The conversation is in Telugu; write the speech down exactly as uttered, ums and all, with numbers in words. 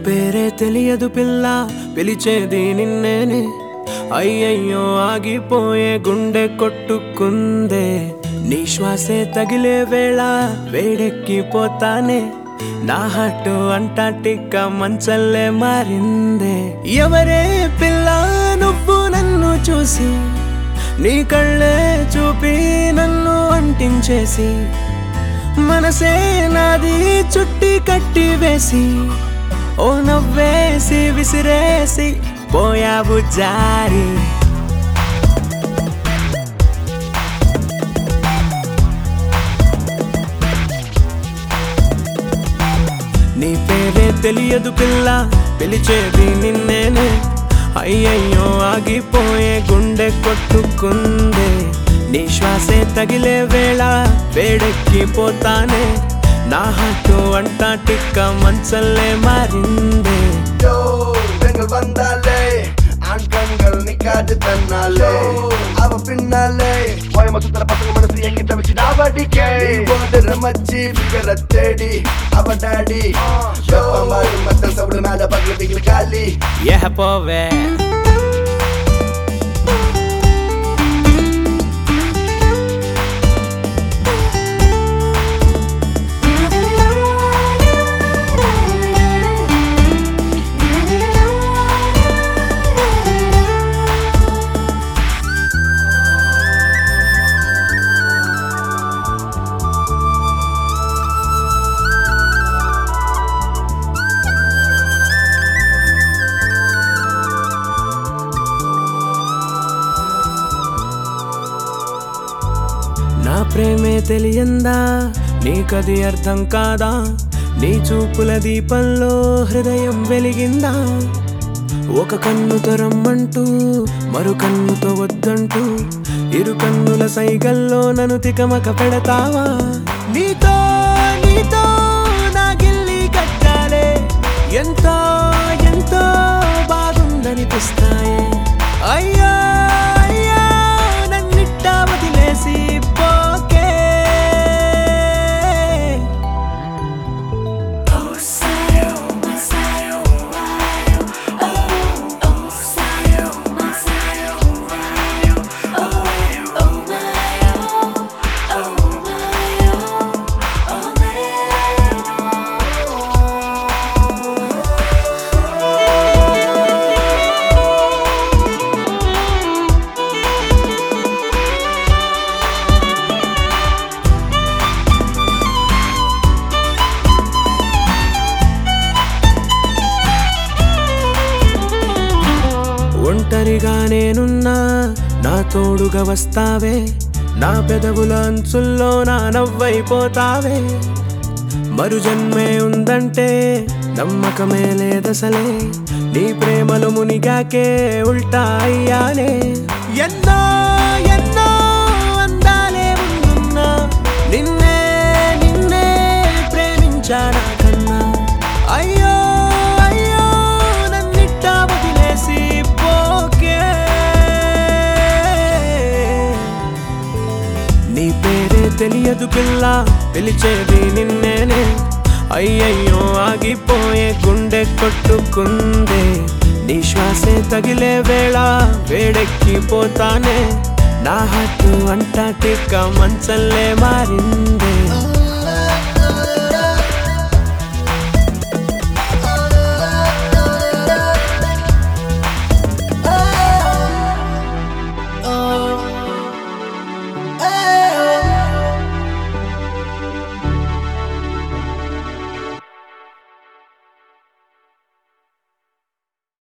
పేరే తెలియదు పిల్ల పిలిచేది నిన్నేనే అయ్యయ్యో ఆగిపోయే గుండె కొట్టుకుందే నీ శ్వాసే తగిలే వేళ వేడెక్కిపోతానే నా హార్ట్ అంటార్టికా మంచల్లే మారిందే ఎవరే పిల్ల నువ్వు నన్ను చూసి నీ కళ్ళే చూపి నన్ను అంటించేసి మనసే నాది చుట్టి కట్టి వేసి ఓ నవ్వేసి విసిరేసి పోయావు జారి నీ పేరే తెలియదు పిల్ల పిలిచేది నిన్నేనే అయ్యయ్యో ఆగిపోయే గుండె కొట్టుకుందే నీ శ్వాసే తగిలే వేళ వేడెక్కిపోతానే నా హార్ట్ అంటార్టికా మంచల్లే మారిందే பெண்கள் வந்தாலே ஆண் கண்கள் நிக்காது தன்னாலே அவ பின்னாலே ஓயம சுத்தர பசங்க மனசு எங்கிட்ட வச்சு டாவடிக்கே போடுற மச்சி பிகர தேடி அவ டாடி வெப்பமாறு மத்தல் சவுடு மேல பகல பிகல காலி ஏ போவே నా ప్రేమే తెలియందా నీకది అర్థం కాదా నీ చూపుల దీపంలో హృదయం వెలిగిందా ఒక కన్నుతో రమ్మంటూ మరు కన్నుతో వద్దంటూ ఇరు కన్నుల సైగల్లో నన్ను తికమక పెడతావా నీతో నీతో నా గిల్లి కట్టాలే ఎంతో ఎంతో బాగుందనిపిస్తాయే అయ్యో అయ్యో నన్నిట్టా వదిలేసి ఒంటరిగా నేనున్నా నా తోడుగా వస్తావే నా పెదవుల అంచుల్లో నా నవ్వైపోతావే మరు జన్మే ఉందంటే నమ్మకమే లేదసలే నీ ప్రేమలు మునిగాకే ఉల్టా అయ్యానే ఎన్నో ఎన్నో అందాలే ముందున్నా నిన్నే నిన్నే ప్రేమించానా కన్నా అయ్యో నీ పేరే తెలియదు పిల్ల పిలిచేది నిన్నేనే అయ్యయ్యో ఆగిపోయే గుండె కొట్టుకుందే నీ శ్వాసే తగిలే వేళ వేడెక్కిపోతానే నా హార్ట్ అంటార్టికా మంచల్లే మారిందే